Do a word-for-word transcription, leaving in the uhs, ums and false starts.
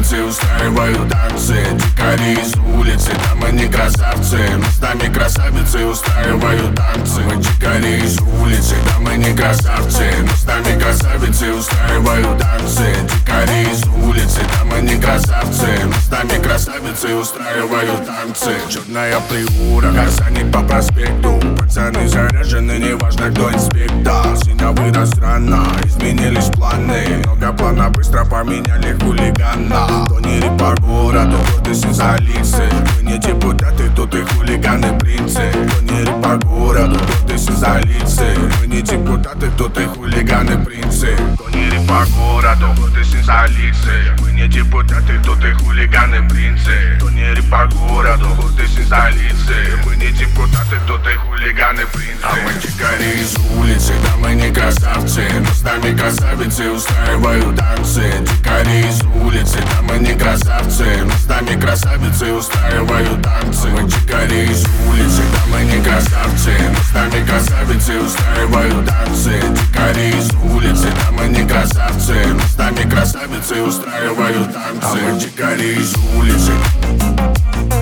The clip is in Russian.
красавицы устраивают танцы. Дикари из улицы, там они красавцы. Мы с нами красавицы устраивают танцы. Мы дикари из улицы, там они красавцы. Мы с нами красавицы устраивают танцы. Дикари из улицы, там они красавцы. Мы с нами красавицы устраивают танцы. Черная приура, горсаник по проспекту. Пацаны заряжены, неважно кто инспектор. Синя вырос рано, изменились планы. Много плана, быстро поменяли хулигана. То не ри по городу, вот и сизалицы. Мы не депутаты, тут и хулиганы принцы. То не ри по городу, вот и сизалицы. Мы не депутаты, тут и хулиганы принцы. То не ри по городу, вот и сизалицы. Мы не депутаты, тут и хулиганы принцы. То не ри по городу, вот и сизалицы. Мы не депутаты, тут и хулиганы принцы. А мы дикари из улицы, да мы не красавцы. Но с нами красавицы устраивают танцы. Дикари из улицы, да мы не красавцы. Но с нами красавицы устраивают танцы. Мы дикари из улицы, да мы не красавцы. Но с нами красавицы устраивают танцы. Дикари из улицы, да мы не красавцы. Но с нами красавицы устраивают танцы. А мы дикари из улицы.